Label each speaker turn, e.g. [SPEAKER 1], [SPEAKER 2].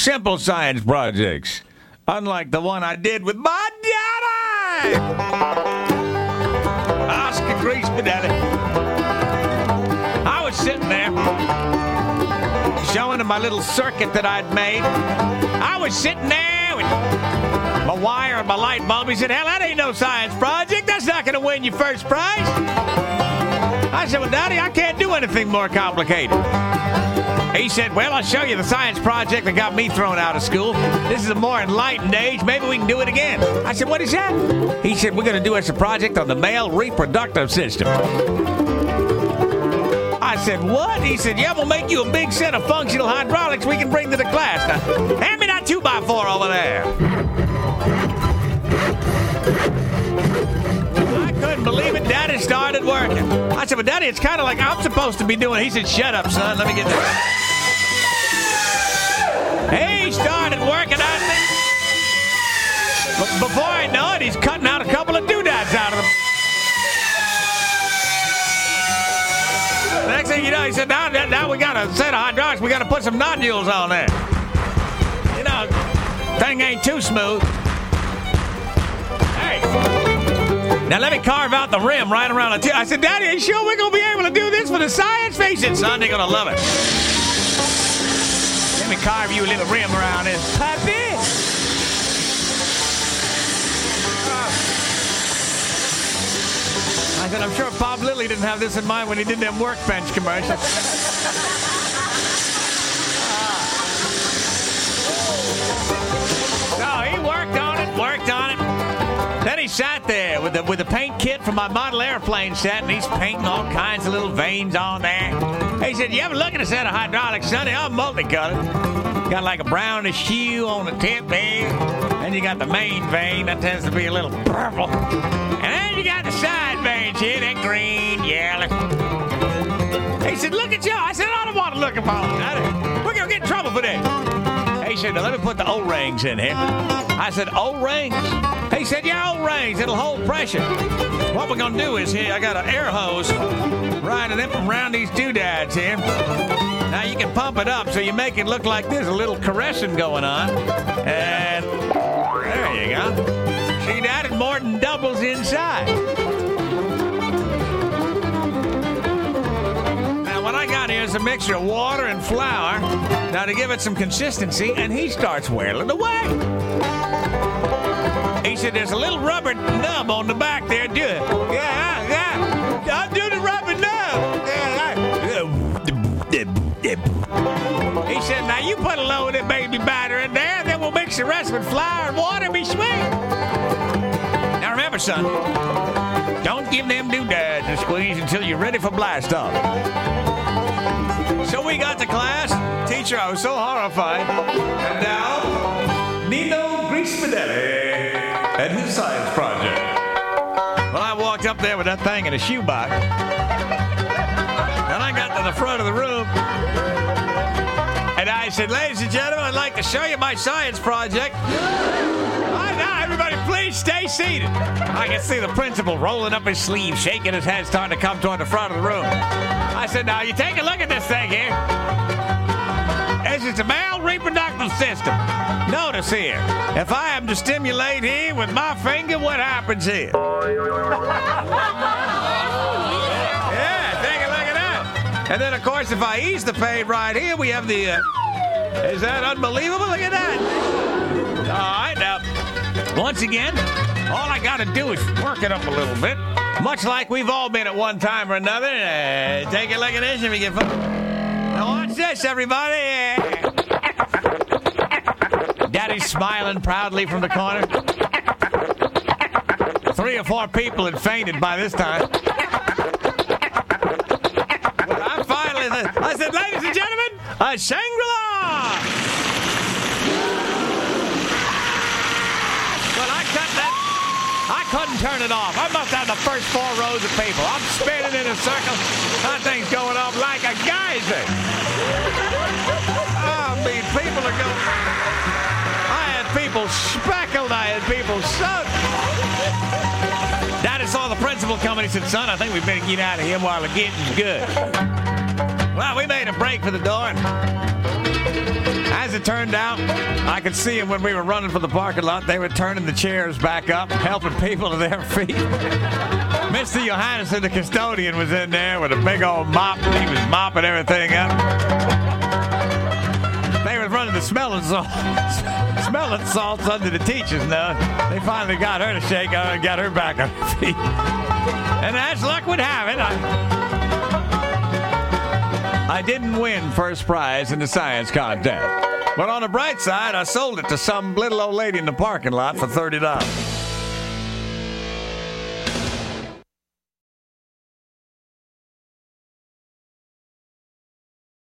[SPEAKER 1] simple science projects, unlike the one I did with my daddy, Oscar Grease Daddy. I was sitting there showing him my little circuit that I'd made. I was sitting there with my wire and my light bulb. He said, hell, that ain't no science project. That's not going to win you first prize. I said, well, Daddy, I can't do anything more complicated. He said, well, I'll show you the science project that got me thrown out of school. This is a more enlightened age. Maybe we can do it again. I said, what is that? He said, we're going to do us a project on the male reproductive system. I said, what? He said, yeah, we'll make you a big set of functional hydraulics we can bring to the class. Now, hand me that 2x4 over there. I couldn't believe it. Daddy started working. I said, but Daddy, it's kind of like I'm supposed to be doing it. He said, shut up, son. Let me get that. He started working on it. Before I know it, he's cutting out a couple of doodads out of them. Next thing you know, he said, now we got a set of hydraulics. We got to put some nodules on there. You know, thing ain't too smooth. Hey. Now let me carve out the rim right around the tip. I said, Daddy, are you sure we're going to be able to do this for the science? Face it, son, they're going to love it. Let me carve you a little rim around this puppy. I said, I'm sure Bob Lilly didn't have this in mind when he did them workbench commercials. No, he worked on it. Then he sat there with the paint kit from my model airplane set, and he's painting all kinds of little veins on there. He said, you ever look at a set of hydraulics, Sonny? I'm multicolored. Got like a brownish hue on the tip there. Then you got the main vein. That tends to be a little purple. And then you got the side veins here. They're green, yellow. He said, look at you. I said, I don't want to look at my own. We're going to get in trouble for this. He said, now let me put the O-rings in here. I said, O-rings? He said, yeah, O-rings. It'll hold pressure. What we're going to do is here, I got an air hose riding them around these doodads here. Now you can pump it up so you make it look like there's a little caressing going on. And there you go. See that? It more than doubles inside. Now when I got here, it's a mixture of water and flour. Now to give it some consistency, and he starts whirling away. He said, there's a little rubber nub on the back there. Do it. Yeah. I'll do the rubber nub. He said, now you put a load of baby batter in there, then we'll mix the rest with flour and water and be sweet. Now remember, son, don't give them doodads a squeeze until you're ready for blast off. So we got to class. Teacher, I was so horrified. And now, Nino Grispadelli and his science project. Well, I walked up there with that thing in a shoebox. And I got to the front of the room. And I said, ladies and gentlemen, I'd like to show you my science project. Now, everybody, please stay seated. I can see the principal rolling up his sleeve, shaking his head, starting to come toward the front of the room. I said, now, you take a look at this thing here. This is the male reproductive system. Notice here, if I am to stimulate here with my finger, what happens here? Yeah, take a look at that. And then, of course, if I ease the pain right here, we have the... is that unbelievable? Look at that. All right, now, once again, all I got to do is work it up a little bit. Much like we've all been at one time or another. Take a look at this and we get fun. Now watch this, everybody. Daddy's smiling proudly from the corner. 3 or 4 people had fainted by this time. Well, I said, ladies and gentlemen, a Shangri-La! Well, I cut that. I couldn't turn it off. I must have the first 4 rows of people. I'm spinning in a circle. That thing's going off like a geyser. I mean, people are going... I had people speckled. I had people soaked. Daddy saw the principal coming. He said, son, I think we better get out of here while the getting's good. Well, we made a break for the door. And As it turned out, I could see them when we were running for the parking lot. They were turning the chairs back up, helping people to their feet. Mr. Johannesson, the custodian, was in there with a big old mop. He was mopping everything up. They were running the smelling salts under the teachers now. They finally got her to shake her and got her back on her feet. And as luck would have it, I didn't win first prize in the science contest. But on the bright side, I sold it to some little old lady in the parking lot for $30.